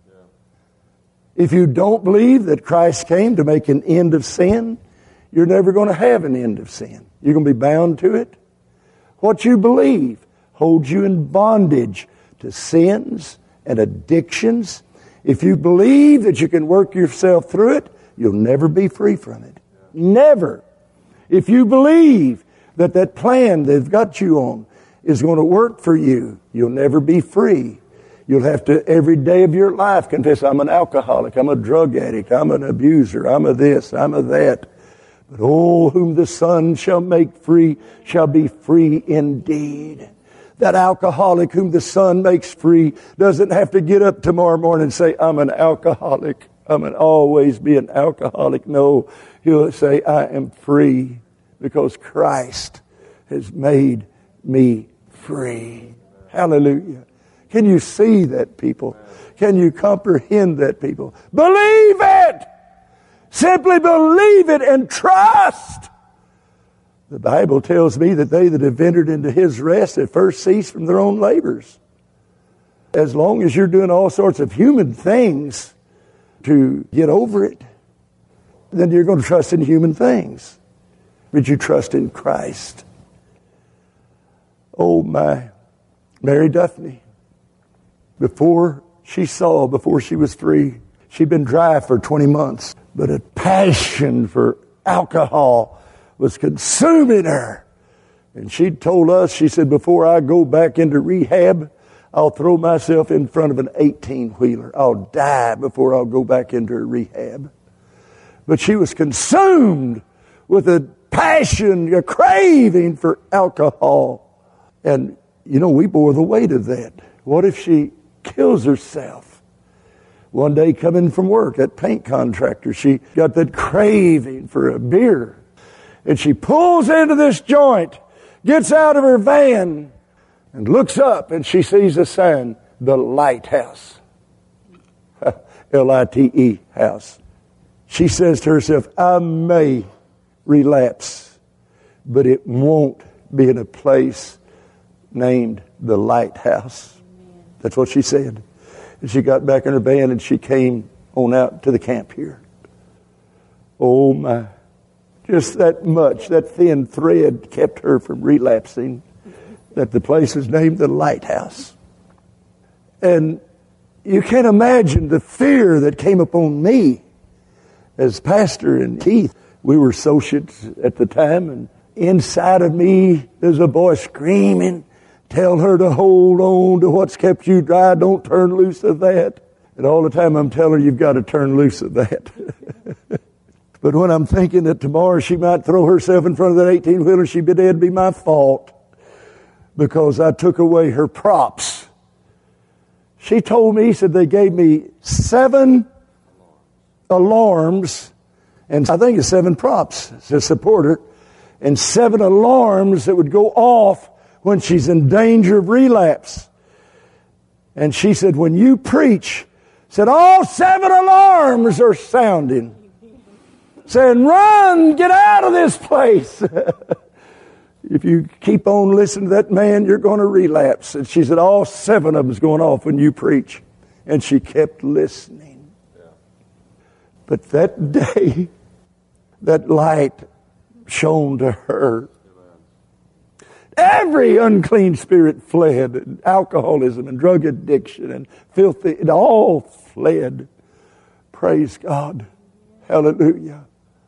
If you don't believe that Christ came to make an end of sin, you're never going to have an end of sin. You're going to be bound to it. What you believe holds you in bondage to sins and addictions. If you believe that you can work yourself through it, you'll never be free from it. Never. If you believe that that plan they've got you on is going to work for you, you'll never be free. You'll have to, every day of your life, confess, I'm an alcoholic, I'm a drug addict, I'm an abuser, I'm a this, I'm a that. But oh, whom the Son shall make free shall be free indeed. That alcoholic whom the Son makes free doesn't have to get up tomorrow morning and say, I'm an alcoholic. I'm an always be an alcoholic. No, he'll say, I am free because Christ has made me free. Hallelujah. Can you see that, people? Can you comprehend that, people? Believe it! Simply believe it and trust. The Bible tells me that they that have entered into His rest at first cease from their own labors. As long as you're doing all sorts of human things to get over it, then you're going to trust in human things. But you trust in Christ. Oh my, Mary Duffney, before she saw, before she was free, she'd been dry for twenty months, but a passion for alcohol was consuming her. And she told us, she said, before I go back into rehab, I'll throw myself in front of an eighteen-wheeler. I'll die before I'll go back into rehab. But she was consumed with a passion, a craving for alcohol. And, you know, we bore the weight of that. What if she kills herself? One day coming from work at paint contractor, she got that craving for a beer. And she pulls into this joint, gets out of her van, and looks up and she sees a sign, the Lighthouse. L I T E, house. She says to herself, I may relapse, but it won't be in a place named the Lighthouse. That's what she said. And she got back in her van and she came on out to the camp here. Oh my. Just that much, that thin thread kept her from relapsing, that the place was named the Lighthouse. And you can't imagine the fear that came upon me as pastor and Keith. We were associates at the time, and inside of me there's a voice screaming, tell her to hold on to what's kept you dry, don't turn loose of that. And all the time I'm telling her, you've got to turn loose of that. But when I'm thinking that tomorrow she might throw herself in front of that eighteen-wheeler, she'd be dead, it'd be my fault because I took away her props. She told me, said they gave me seven alarms, and I think it's seven props to support her, and seven alarms that would go off when she's in danger of relapse. And she said, when you preach, said all seven alarms are sounding. Saying, run, get out of this place. If you keep on listening to that man, you're going to relapse. And she said, all seven of them's going off when you preach. And she kept listening. Yeah. But that day, that light shone to her. Amen. Every unclean spirit fled. And alcoholism and drug addiction and filthy, it all fled. Praise God. Hallelujah.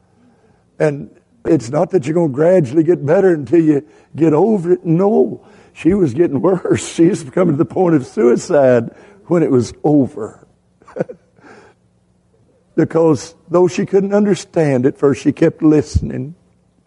And it's not that you're going to gradually get better until you get over it. No, she was getting worse. She was coming to the point of suicide when it was over. Because though she couldn't understand at first, she kept listening.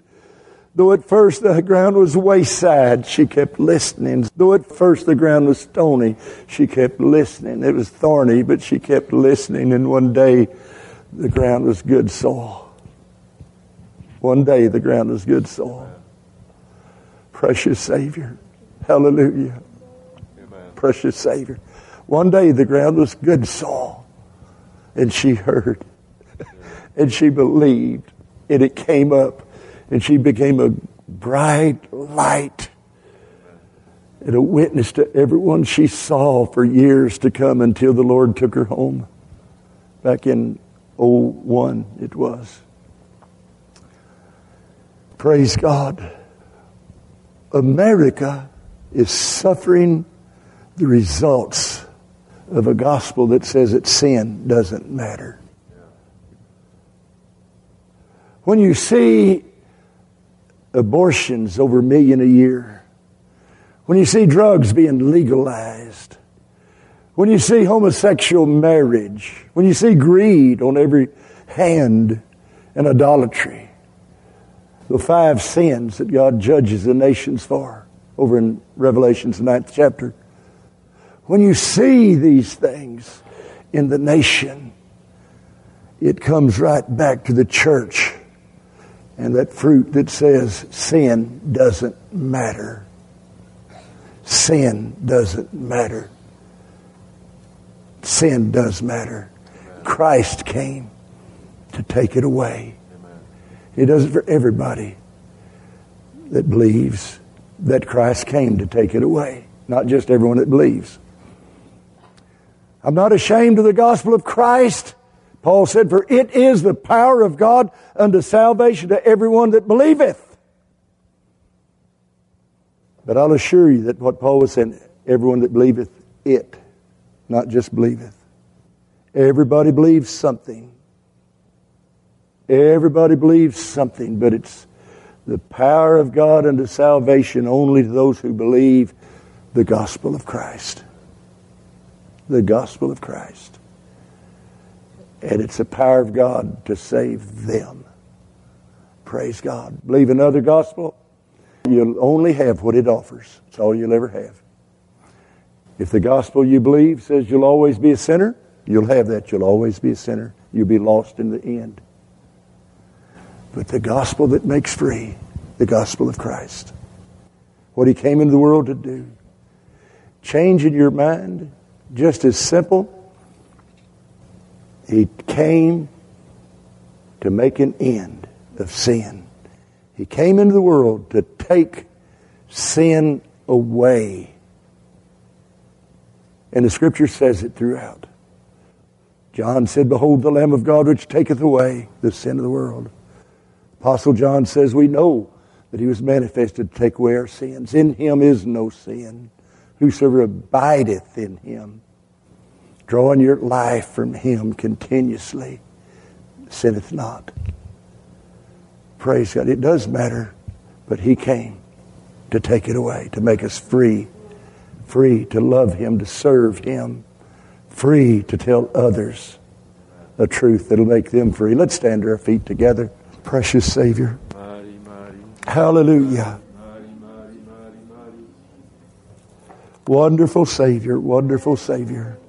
Though at first the ground was wayside, she kept listening. Though at first the ground was stony, she kept listening. It was thorny, but she kept listening. And one day the ground was good soil. One day the ground was good soil. Precious Savior. Hallelujah. Amen. Precious Savior. One day the ground was good soil. And she heard. And she believed. And it came up. And she became a bright light and a witness to everyone she saw for years to come until the Lord took her home. Back in oh one it was. Praise God. America is suffering the results of a gospel that says that sin doesn't matter. When you see abortions over a million a year, when you see drugs being legalized, when you see homosexual marriage, when you see greed on every hand and idolatry, the five sins that God judges the nations for over in Revelation's ninth chapter, when you see these things in the nation, it comes right back to the church. And that fruit that says sin doesn't matter. Sin doesn't matter. Sin does matter. Amen. Christ came to take it away. Amen. He does it for everybody that believes that Christ came to take it away. Not just everyone that believes. I'm not ashamed of the gospel of Christ. Paul said, for it is the power of God unto salvation to everyone that believeth. But I'll assure you that what Paul was saying, everyone that believeth it, not just believeth. Everybody believes something. Everybody believes something, but it's the power of God unto salvation only to those who believe the gospel of Christ. The gospel of Christ. And it's the power of God to save them. Praise God. Believe another gospel, you'll only have what it offers. That's all you'll ever have. If the gospel you believe says you'll always be a sinner, you'll have that. You'll always be a sinner. You'll be lost in the end. But the gospel that makes free, the gospel of Christ, what He came into the world to do, changing your mind, just as simple. He came to make an end of sin. He came into the world to take sin away. And the Scripture says it throughout. John said, behold the Lamb of God which taketh away the sin of the world. Apostle John says we know that He was manifested to take away our sins. In Him is no sin. Whosoever abideth in Him, drawing your life from Him continuously, sinneth not. Praise God. It does matter, but He came to take it away, to make us free. Free to love Him, to serve Him. Free to tell others a truth that'll make them free. Let's stand to our feet together. Precious Savior. Mighty, mighty. Hallelujah. Mighty, mighty, mighty, mighty. Wonderful Savior, wonderful Savior.